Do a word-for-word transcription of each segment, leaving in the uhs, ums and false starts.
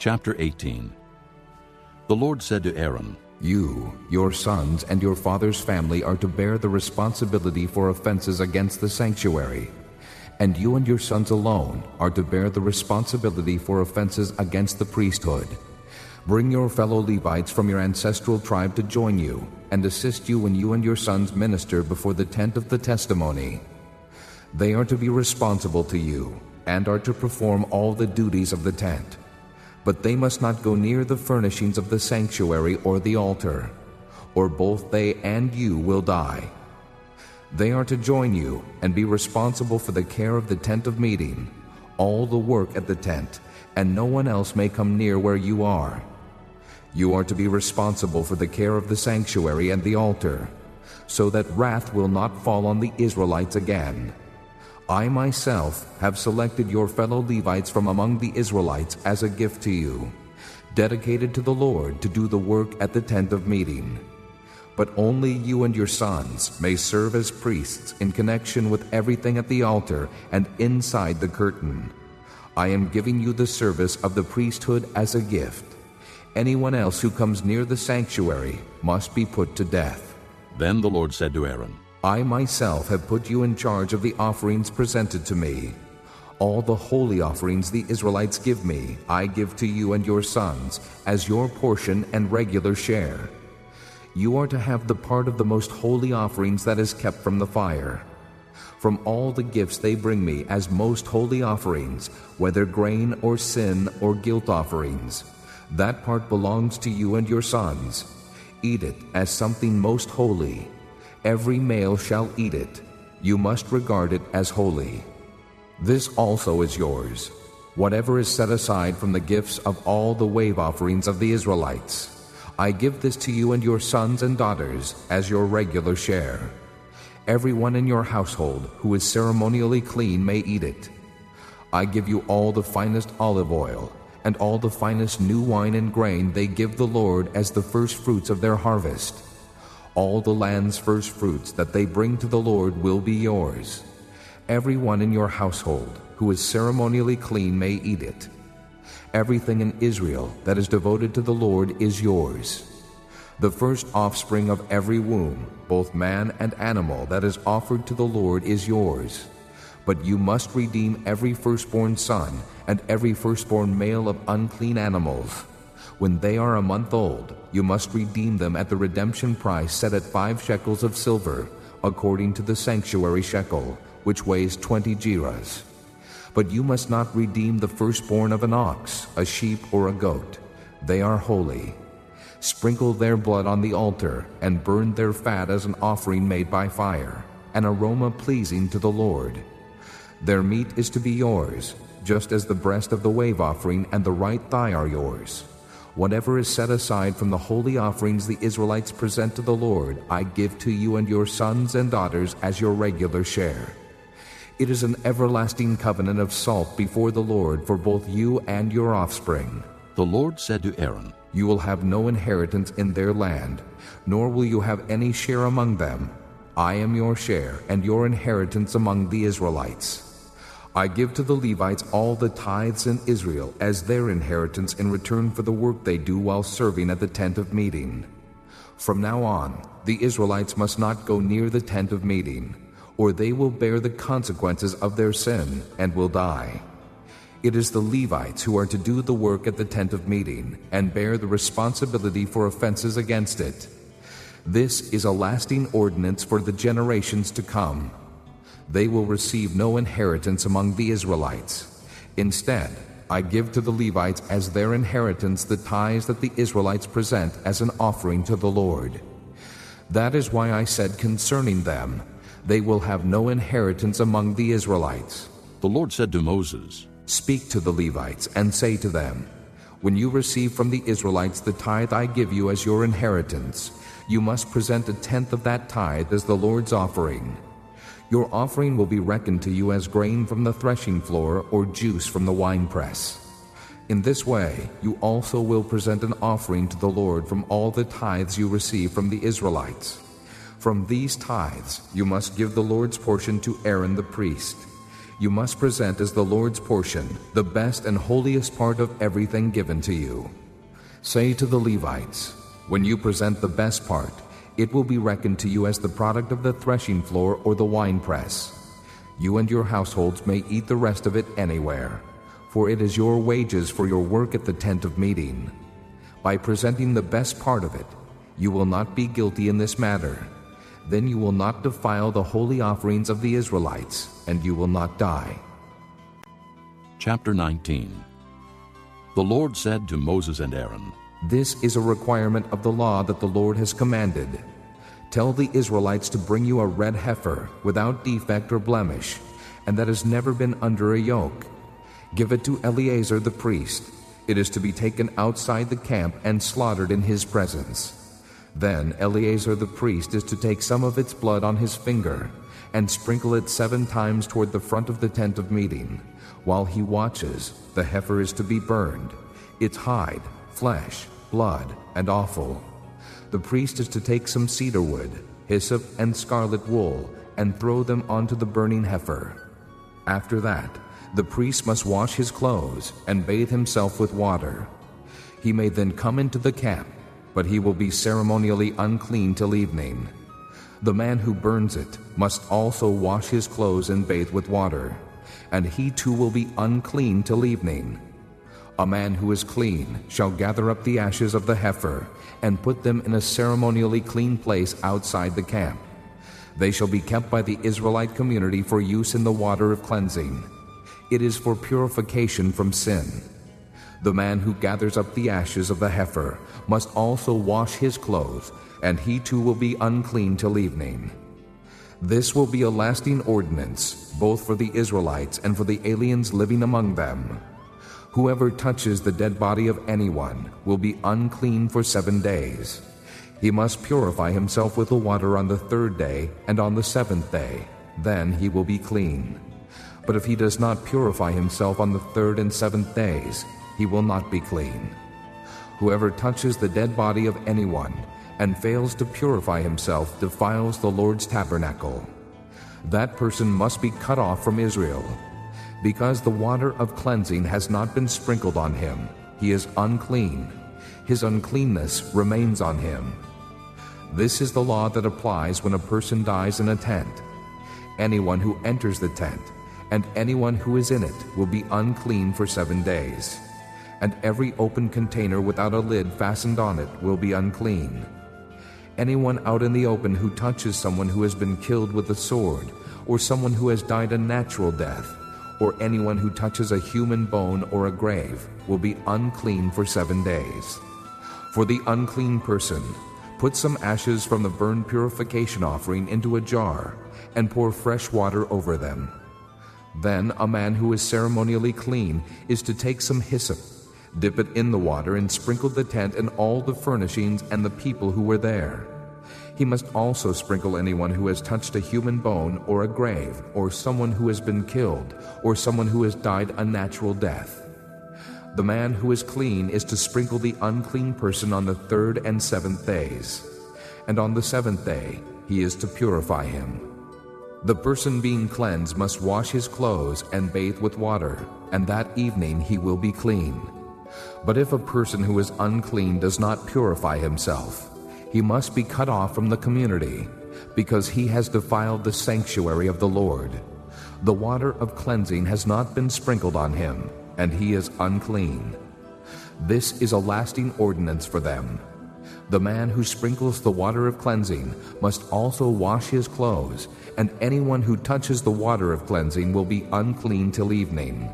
Chapter eighteen. The Lord said to Aaron, You, your sons, and your father's family are to bear the responsibility for offenses against the sanctuary, and you and your sons alone are to bear the responsibility for offenses against the priesthood. Bring your fellow Levites from your ancestral tribe to join you, and assist you when you and your sons minister before the tent of the testimony. They are to be responsible to you, and are to perform all the duties of the tent. But they must not go near the furnishings of the sanctuary or the altar, or both they and you will die. They are to join you and be responsible for the care of the tent of meeting, all the work at the tent, and no one else may come near where you are. You are to be responsible for the care of the sanctuary and the altar, so that wrath will not fall on the Israelites again. I myself have selected your fellow Levites from among the Israelites as a gift to you, dedicated to the Lord to do the work at the tent of meeting. But only you and your sons may serve as priests in connection with everything at the altar and inside the curtain. I am giving you the service of the priesthood as a gift. Anyone else who comes near the sanctuary must be put to death. Then the Lord said to Aaron, I myself have put you in charge of the offerings presented to me. All the holy offerings the Israelites give me, I give to you and your sons as your portion and regular share. You are to have the part of the most holy offerings that is kept from the fire. From all the gifts they bring me as most holy offerings, whether grain or sin or guilt offerings, that part belongs to you and your sons. Eat it as something most holy. Every male shall eat it. You must regard it as holy. This also is yours, whatever is set aside from the gifts of all the wave offerings of the Israelites. I give this to you and your sons and daughters as your regular share. Everyone in your household who is ceremonially clean may eat it. I give you all the finest olive oil, and all the finest new wine and grain they give the Lord as the first fruits of their harvest. All the land's first fruits that they bring to the Lord will be yours. Everyone in your household who is ceremonially clean may eat it. Everything in Israel that is devoted to the Lord is yours. The first offspring of every womb, both man and animal, that is offered to the Lord is yours. But you must redeem every firstborn son and every firstborn male of unclean animals. When they are a month old, you must redeem them at the redemption price set at five shekels of silver, according to the sanctuary shekel, which weighs twenty gerahs. But you must not redeem the firstborn of an ox, a sheep, or a goat. They are holy. Sprinkle their blood on the altar, and burn their fat as an offering made by fire, an aroma pleasing to the Lord. Their meat is to be yours, just as the breast of the wave offering and the right thigh are yours. Whatever is set aside from the holy offerings the Israelites present to the Lord, I give to you and your sons and daughters as your regular share. It is an everlasting covenant of salt before the Lord for both you and your offspring. The Lord said to Aaron, You will have no inheritance in their land, nor will you have any share among them. I am your share and your inheritance among the Israelites. I give to the Levites all the tithes in Israel as their inheritance in return for the work they do while serving at the tent of meeting. From now on, the Israelites must not go near the tent of meeting, or they will bear the consequences of their sin and will die. It is the Levites who are to do the work at the tent of meeting and bear the responsibility for offenses against it. This is a lasting ordinance for the generations to come. They will receive no inheritance among the Israelites. Instead, I give to the Levites as their inheritance the tithes that the Israelites present as an offering to the Lord. That is why I said concerning them, they will have no inheritance among the Israelites. The Lord said to Moses, Speak to the Levites and say to them, When you receive from the Israelites the tithe I give you as your inheritance, you must present a tenth of that tithe as the Lord's offering. Your offering will be reckoned to you as grain from the threshing floor or juice from the winepress. In this way, you also will present an offering to the Lord from all the tithes you receive from the Israelites. From these tithes, you must give the Lord's portion to Aaron the priest. you must present as the Lord's portion the best and holiest part of everything given to you. Say to the Levites, when you present the best part, it will be reckoned to you as the product of the threshing floor or the winepress. You and your households may eat the rest of it anywhere, for it is your wages for your work at the tent of meeting. By presenting the best part of it, you will not be guilty in this matter. Then you will not defile the holy offerings of the Israelites, and you will not die. Chapter nineteen. The Lord said to Moses and Aaron, This is a requirement of the law that the Lord has commanded. Tell the Israelites to bring you a red heifer without defect or blemish, and that has never been under a yoke. Give it to Eleazar the priest. It is to be taken outside the camp and slaughtered in his presence. Then Eleazar the priest is to take some of its blood on his finger and sprinkle it seven times toward the front of the tent of meeting. While he watches, the heifer is to be burned, its hide, flesh, blood, and offal. The priest is to take some cedar wood, hyssop, and scarlet wool, and throw them onto the burning heifer. After that, the priest must wash his clothes and bathe himself with water. He may then come into the camp, but he will be ceremonially unclean till evening. The man who burns it must also wash his clothes and bathe with water, and he too will be unclean till evening. A man who is clean shall gather up the ashes of the heifer and put them in a ceremonially clean place outside the camp. They shall be kept by the Israelite community for use in the water of cleansing. It is for purification from sin. The man who gathers up the ashes of the heifer must also wash his clothes, and he too will be unclean till evening. This will be a lasting ordinance, both for the Israelites and for the aliens living among them. Whoever touches the dead body of anyone will be unclean for seven days. He must purify himself with the water on the third day and on the seventh day. Then he will be clean. But if he does not purify himself on the third and seventh days, he will not be clean. Whoever touches the dead body of anyone and fails to purify himself defiles the Lord's tabernacle. That person must be cut off from Israel. Because the water of cleansing has not been sprinkled on him, he is unclean. His uncleanness remains on him. This is the law that applies when a person dies in a tent. Anyone who enters the tent and anyone who is in it will be unclean for seven days. And every open container without a lid fastened on it will be unclean. Anyone out in the open who touches someone who has been killed with a sword, or someone who has died a natural death, or anyone who touches a human bone or a grave, will be unclean for seven days. For the unclean person, put some ashes from the burnt purification offering into a jar, and pour fresh water over them. Then a man who is ceremonially clean is to take some hyssop, dip it in the water, and sprinkle the tent and all the furnishings and the people who were there. He must also sprinkle anyone who has touched a human bone or a grave, or someone who has been killed, or someone who has died a natural death. The man who is clean is to sprinkle the unclean person on the third and seventh days, and on the seventh day he is to purify him. The person being cleansed must wash his clothes and bathe with water, and that evening he will be clean. But if a person who is unclean does not purify himself, he must be cut off from the community, because he has defiled the sanctuary of the Lord. The water of cleansing has not been sprinkled on him, and he is unclean. This is a lasting ordinance for them. The man who sprinkles the water of cleansing must also wash his clothes, and anyone who touches the water of cleansing will be unclean till evening.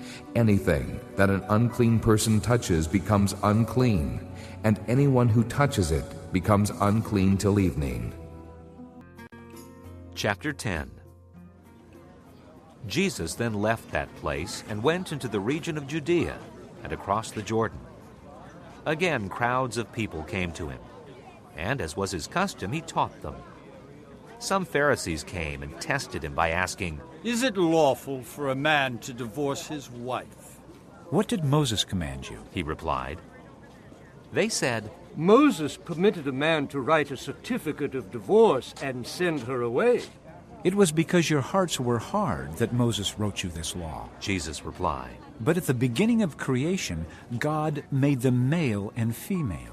Anything that an unclean person touches becomes unclean, and anyone who touches it becomes unclean till evening. Chapter ten. Jesus then left that place and went into the region of Judea and across the Jordan. Again, crowds of people came to him, and as was his custom, he taught them. Some Pharisees came and tested him by asking, "Is it lawful for a man to divorce his wife?" "What did Moses command you?" he replied. They said, "Moses permitted a man to write a certificate of divorce and send her away." It was because your hearts were hard that Moses wrote you this law. Jesus replied, But at the beginning of creation, God made them male and female.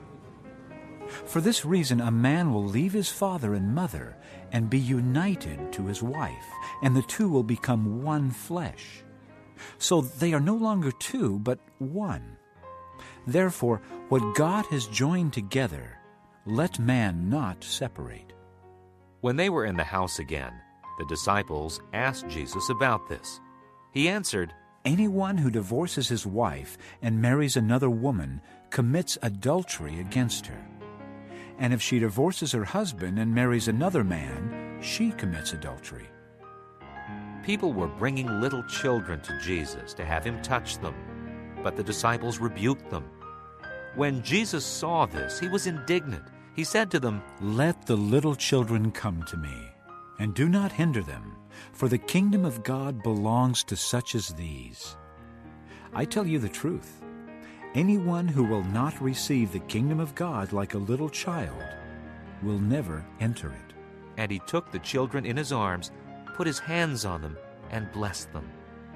For this reason, a man will leave his father and mother and be united to his wife, and the two will become one flesh. So they are no longer two, but one. Therefore, what God has joined together, let man not separate. When they were in the house again, the disciples asked Jesus about this. He answered, Anyone who divorces his wife and marries another woman commits adultery against her. And if she divorces her husband and marries another man, she commits adultery. People were bringing little children to Jesus to have him touch them, but the disciples rebuked them. When Jesus saw this, he was indignant. He said to them, Let the little children come to me, and do not hinder them, for the kingdom of God belongs to such as these. I tell you the truth. Anyone who will not receive the kingdom of God like a little child will never enter it. And he took the children in his arms, put his hands on them, and blessed them.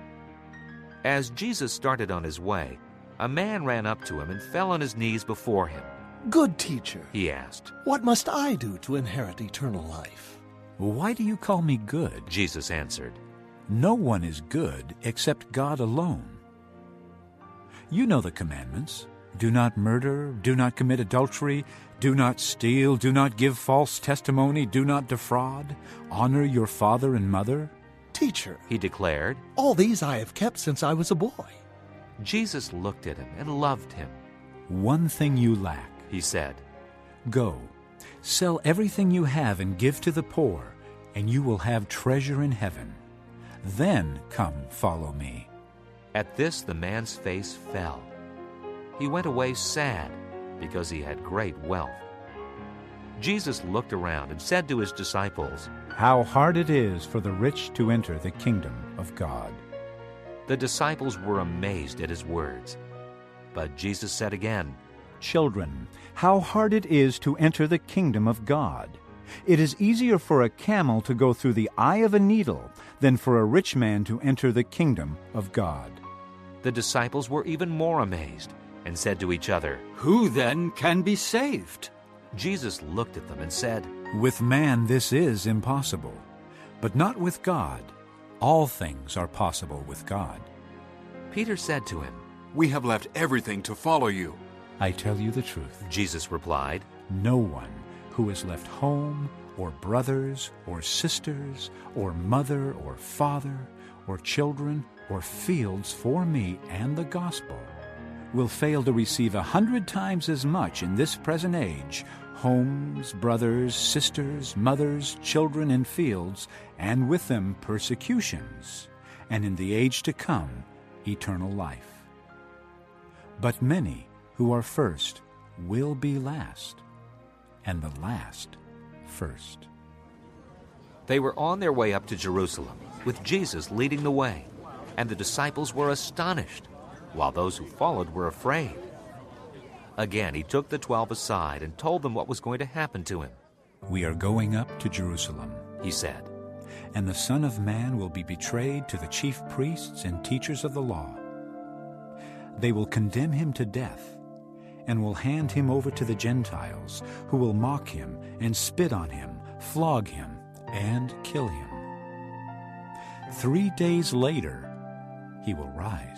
As Jesus started on his way, a man ran up to him and fell on his knees before him. Good teacher, He asked. what must I do to inherit eternal life? Why do you call me good? Jesus answered, No one is good except God alone. You know the commandments. Do not murder, do not commit adultery, do not steal, do not give false testimony, do not defraud, honor your father and mother. Teacher, he declared. all these I have kept since I was a boy. Jesus looked at him and loved him. One thing you lack, He said, Go, sell everything you have and give to the poor, and you will have treasure in heaven. Then come follow me. At this the man's face fell. He went away sad because he had great wealth. Jesus looked around and said to his disciples, How hard it is for the rich to enter the kingdom of God. The disciples were amazed at his words. But Jesus said again, Children, how hard it is to enter the kingdom of God. It is easier for a camel to go through the eye of a needle than for a rich man to enter the kingdom of God. The disciples were even more amazed and said to each other, Who then can be saved? Jesus looked at them and said, With man this is impossible, but not with God. All things are possible with God. Peter said to him, We have left everything to follow you. I tell you the truth. Jesus replied, No one who has left home, or brothers, or sisters, or mother, or father, or children, or fields for me and the gospel, will fail to receive a hundred times as much in this present age, homes, brothers, sisters, mothers, children, and fields, and with them persecutions, and in the age to come, eternal life. But many who are first will be last, and the last first. They were on their way up to Jerusalem, with Jesus leading the way, and the disciples were astonished, while those who followed were afraid. Again he took the twelve aside and told them what was going to happen to him. We are going up to Jerusalem, He said, and the Son of Man will be betrayed to the chief priests and teachers of the law. They will condemn him to death, and will hand him over to the Gentiles, who will mock him and spit on him, flog him, and kill him. Three days later he will rise.